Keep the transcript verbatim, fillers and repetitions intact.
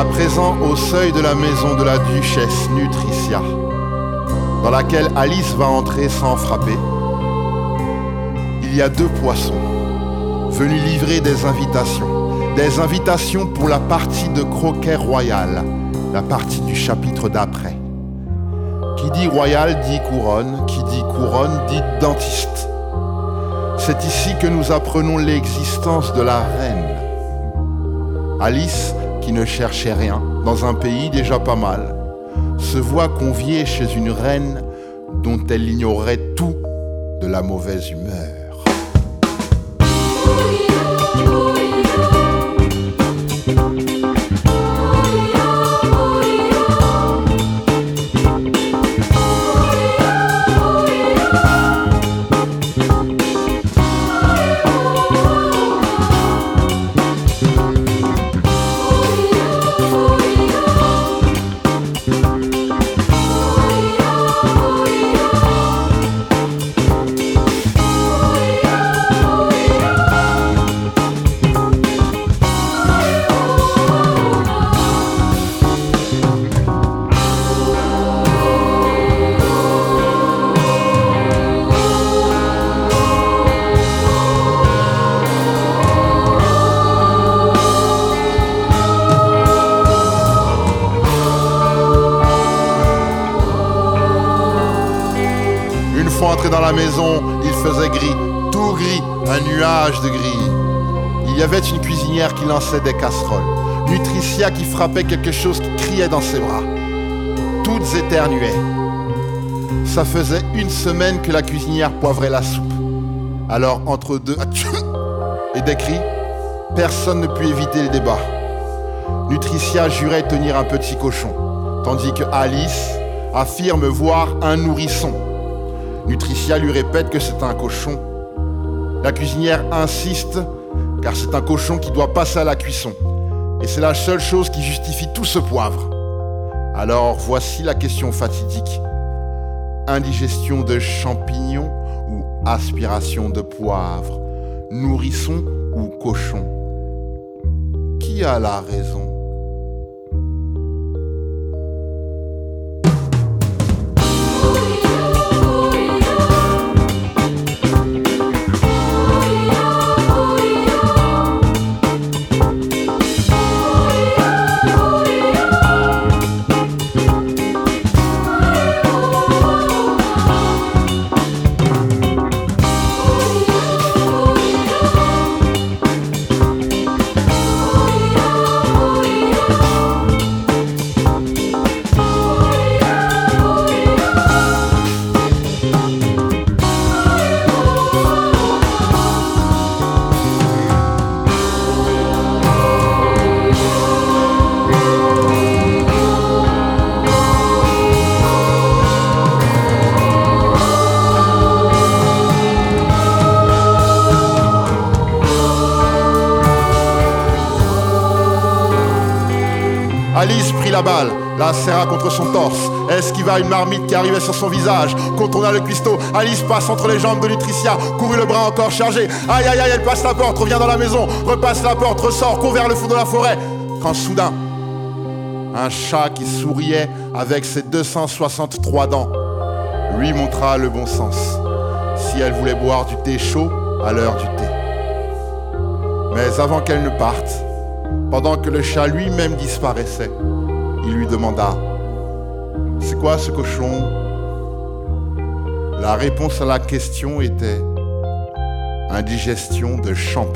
À présent, au seuil de la maison de la duchesse Nutritia, dans laquelle Alice va entrer sans frapper, il y a deux poissons venus livrer des invitations. Des invitations pour la partie de croquet royal, la partie du chapitre d'après. Qui dit royal dit couronne, qui dit couronne dit dentiste. C'est ici que nous apprenons l'existence de la reine. Alice, qui ne cherchait rien, dans un pays déjà pas mal, se voit conviée chez une reine dont elle ignorait tout de la mauvaise humeur. Entré dans la maison, il faisait gris, tout gris, un nuage de gris. Il y avait une cuisinière qui lançait des casseroles, Nutritia qui frappait quelque chose qui criait dans ses bras. Toutes éternuaient. Ça faisait une semaine que la cuisinière poivrait la soupe. Alors, entre deux et des cris, personne ne put éviter le débat. Nutritia jurait tenir un petit cochon, tandis que Alice affirme voir un nourrisson. Nutritia lui répète que c'est un cochon. La cuisinière insiste, car c'est un cochon qui doit passer à la cuisson. Et c'est la seule chose qui justifie tout ce poivre. Alors voici la question fatidique. Indigestion de champignons ou aspiration de poivre? Nourrisson ou cochon? Qui a la raison? Alice prit la balle, la serra contre son torse, esquiva une marmite qui arrivait sur son visage, contourna le cuistot. Alice passe entre les jambes de Nutritia, courut le bras encore chargé. Aïe aïe aïe, elle passe la porte, revient dans la maison, repasse la porte, ressort, court vers le fond de la forêt. Quand soudain, un chat qui souriait avec ses deux cent soixante-trois dents lui montra le bon sens. Si elle voulait boire du thé chaud à l'heure du thé. Mais avant qu'elle ne parte, pendant que le chat lui-même disparaissait, il lui demanda « C'est quoi ce cochon ?» La réponse à la question était « Indigestion de champignons ».